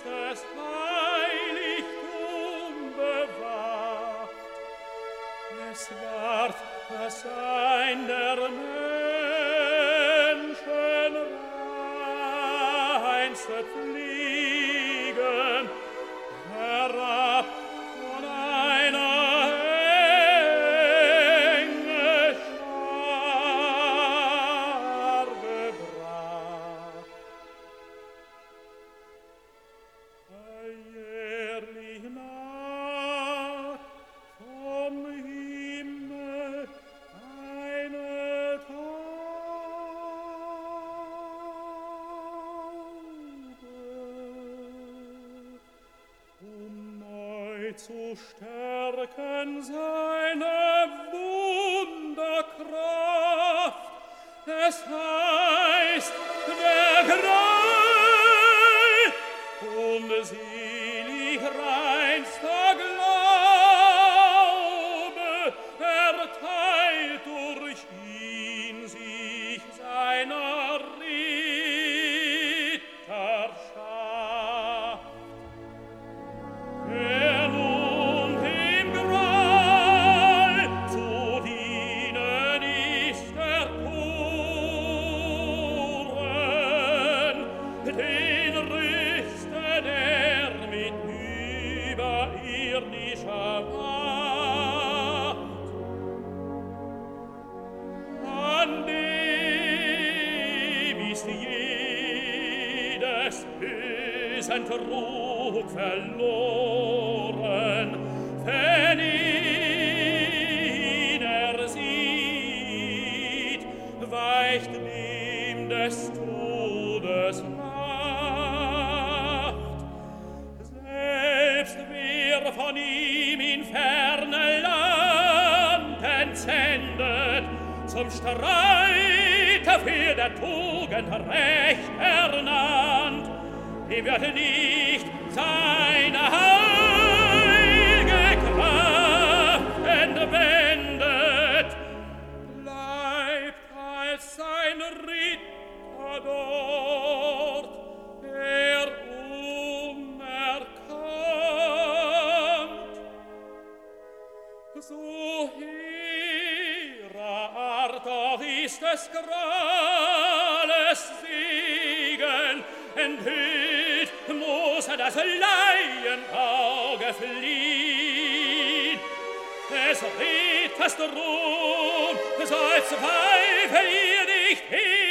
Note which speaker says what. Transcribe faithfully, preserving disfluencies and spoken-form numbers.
Speaker 1: höchstes Heiligtum bewacht. Es ward das Sein der Menschen reinste Fliegen herab von einer Engelschar gebracht. Jährlich naht vom Himmel eine Taube, um neu zu stärken seine Wunderkraft. Es heißt, der Grei und selig reinster Glaube erteilt durch ihn sich seiner Ritterschaft. Wer nun dem Gral zu dienen ist erkoren, den rüstet er mit überirdischer Macht. An dem ist jedes bösen Trug verloren, wenn ihn er sieht, weicht dem des Todes Macht. Selbst wer von ihm in ferne Land entsendet, zum Streite für der Tugend Recht ernannt, dem wird nicht seine heilge Kraft entwendet, bleibt als sein Ritter dort, er unerkannt. So hehrer Art auch ist des Grales Segen, enthüllt muss das Laienauge fliehen. Des Ritters Ruhm soll Zweifel ihr nicht hin,